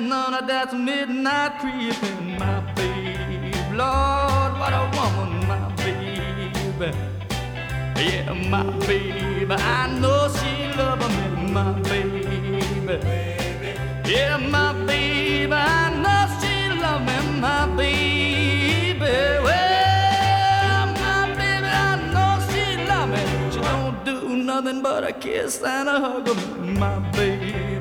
none of that midnight creeping. My babe, Lord, what a woman, my baby. Yeah, my baby, I know she love me, my baby. Yeah, my baby, I know she love me, my baby. Well, my baby, I know she love me. She don't do nothing but a kiss and a hug of me, my baby.